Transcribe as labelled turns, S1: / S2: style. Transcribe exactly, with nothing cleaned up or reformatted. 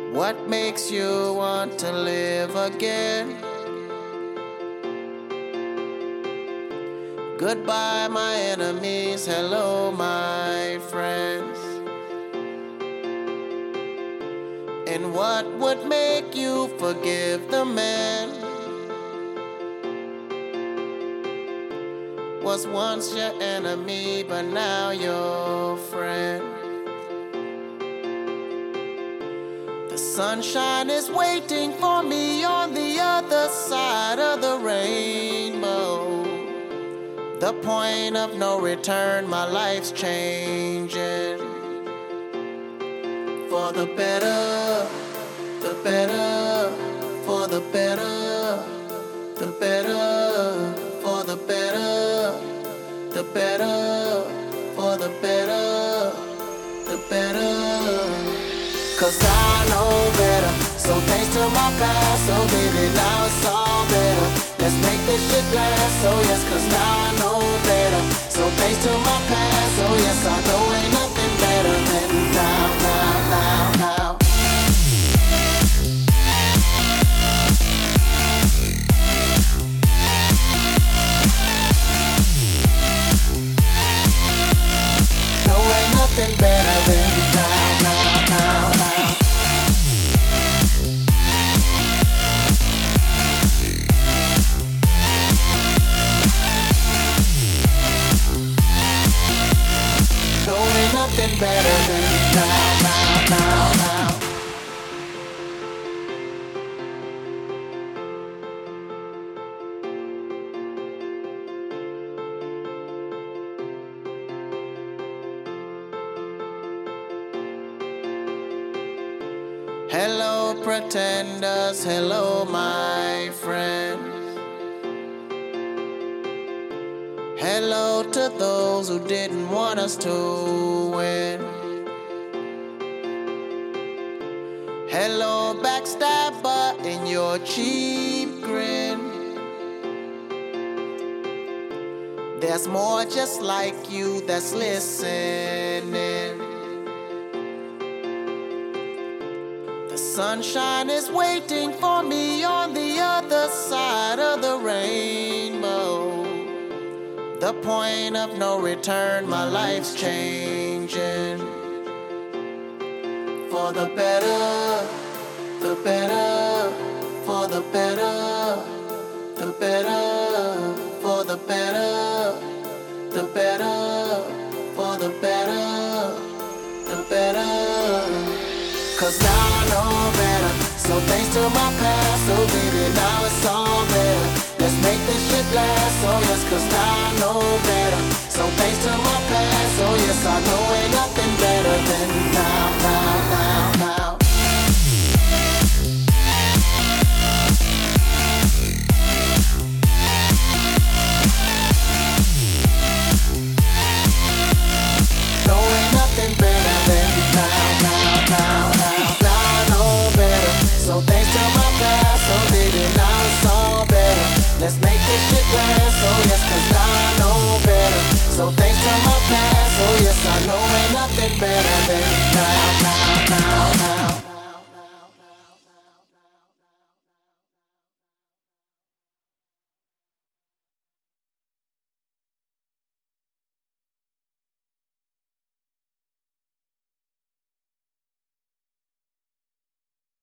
S1: What makes you want to live again? Goodbye, my enemies. Hello, my friends. And what would make you forgive the man was once your enemy, but now your friend? The sunshine is waiting for me on the other side of the rainbow. The point of no return, my life's changing. For the better, the better, for the better, the better, for the better, the better, for the better, the better. Cause I know better, so thanks to my past, so baby now it's all better. Let's make this shit last, oh yes, cause now I know better. So thanks to my past, oh yes, I know ain't nothing better than now, now, now, now. No, ain't nothing better than now, now, now, now. Nothing better than now, now, now, now. Hello, pretenders. Hello, my friends. Hello to those who didn't want us to win. Hello, backstabber in your cheap grin. There's more just like you that's listening. The sunshine is waiting for me on the other side of the rainbow. The point of no return, my life's changing. For the better, the better, for the better, the better, for the better, the better, for the better, the better. Cause now I know better, so thanks to my past, so baby now it's all better. Let's make this shit last, oh yes, cause now I know better. So thanks to my past, oh yes, I know ain't nothing better than now, now, now, now. No, ain't nothing better than now, now, now, now. Now I know better, so thanks to my past, oh baby now it's all better. Let's make this shit last, oh yes, cause now I know better. So thanks to my past, oh yes, I know ain't nothing better than now, now.